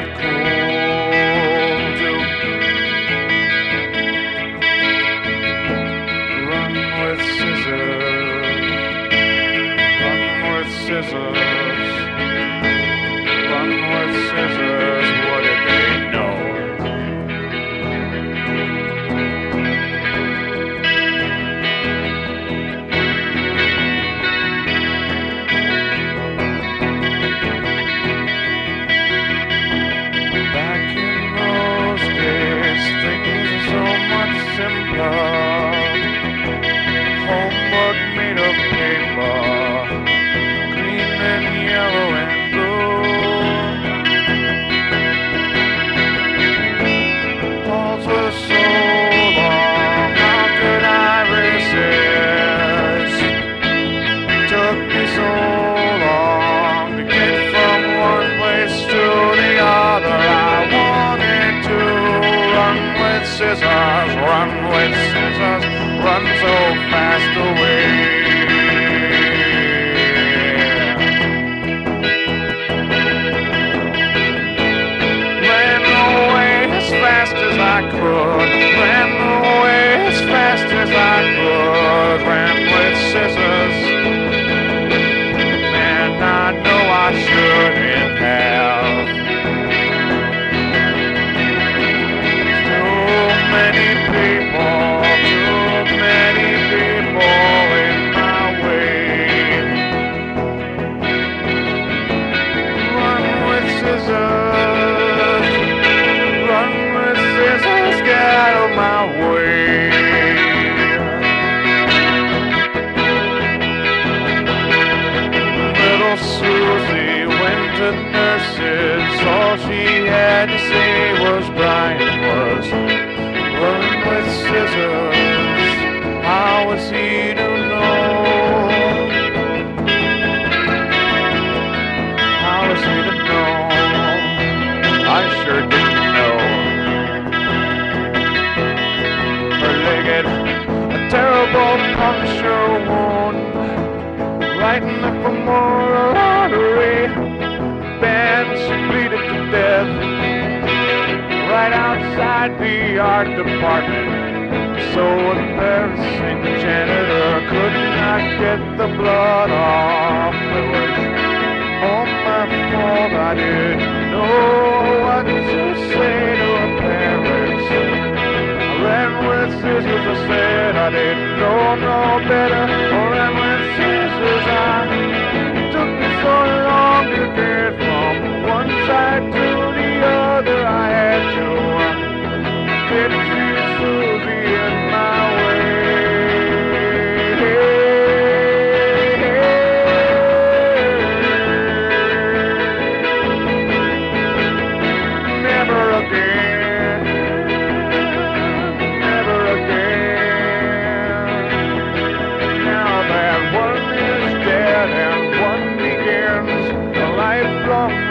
not cool to run with scissors, run with scissors, run with scissors. What did they know? Homework made of paper, green and yellow and blue. Halls were so long, how could I resist? Took me so long to get from one place to the other. I wanted to run with scissors, run with scissors, run so fast away. Ran away as fast as I could, ran away as fast as I could, ran with scissors. And I know I shouldn't have. Too many people in my way. Run with scissors, get out of my way. Little Susie went to nurses. All she had to say was Brian was running with scissors. How was he to know? How was he to know? I sure didn't know. Her leg had a terrible puncture wound right in the femoral artery. Bad, she bleeded to death right outside the art department. So embarrassing, the janitor could not get the blood off. It was all my fault, I didn't know what to say to her parents. I ran with scissors, I said I didn't know no better. I ran with scissors, it took me so long to get from one side to the other. I had to get Susie in my way. Never again, never again. Now that one is dead and one begins a lifelong